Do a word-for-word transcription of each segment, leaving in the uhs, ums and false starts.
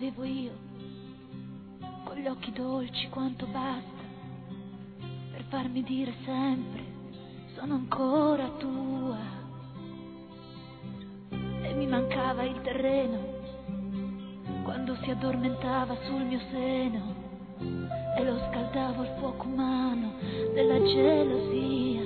avevo io, con gli occhi dolci quanto basta per farmi dire sempre sono ancora tua. E mi mancava il terreno quando si addormentava sul mio seno e lo scaldavo al fuoco umano della gelosia.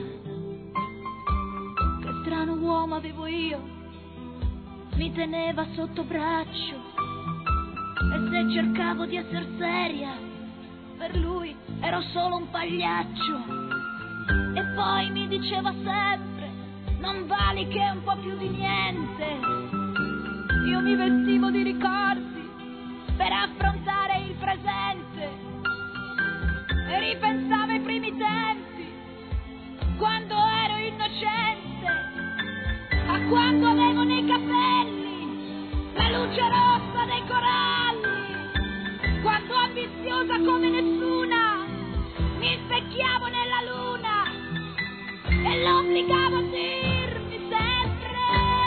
Che strano uomo avevo io, mi teneva sotto braccio, e se cercavo di essere seria, per lui ero solo un pagliaccio. E poi mi diceva sempre, non vali che un po' più di niente. Io mi vestivo di ricordi per affrontare il presente e ripensavo ai primi tempi, quando ero innocente, a quando avevo nei capelli la luce rossa dei coralli, quando ambiziosa come nessuna mi specchiavo nella luna e lo obbligavo a dirmi sempre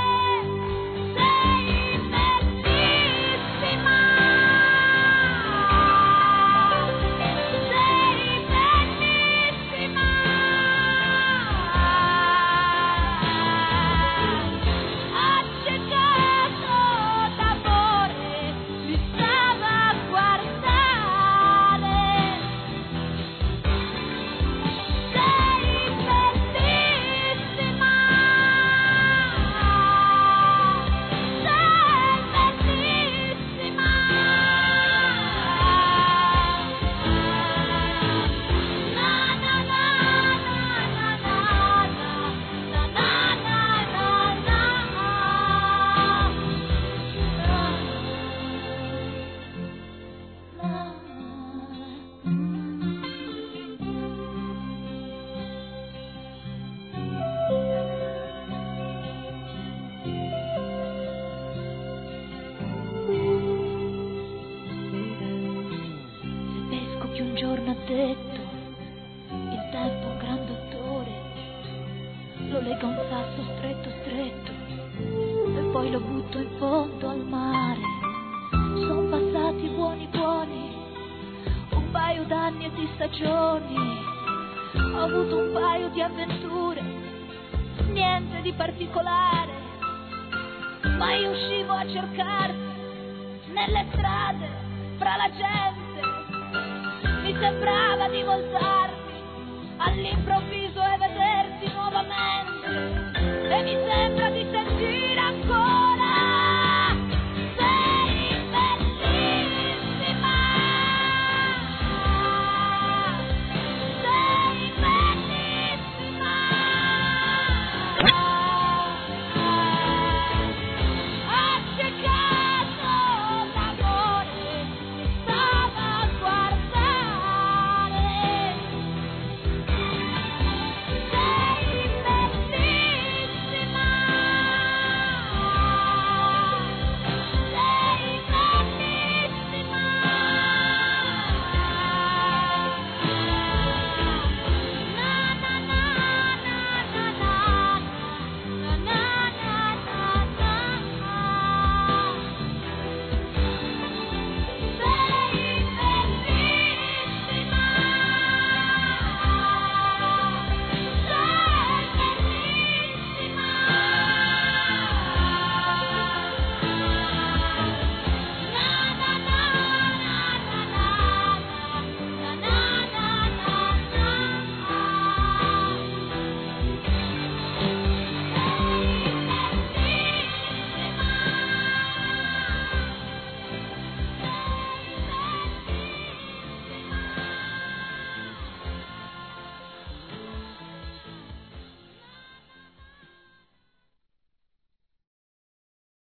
sei bellissima, sei bellissima. Accecato d'amore mi stava a guardare, sei bellissima, sei bellissima. Na na na na na na na na Se pesco che un giorno ha detto il tempo è un gran dottore, lo lega un sasso stretto stretto e poi lo butto in fondo al mare. Son passati buoni buoni un paio d'anni e di stagioni, ho avuto un paio di avventure, niente di particolare, ma io uscivo a cercarti nelle strade, fra la gente, mi sembrava di voltarmi all'improvviso e vederti nuovamente, e mi sembra di te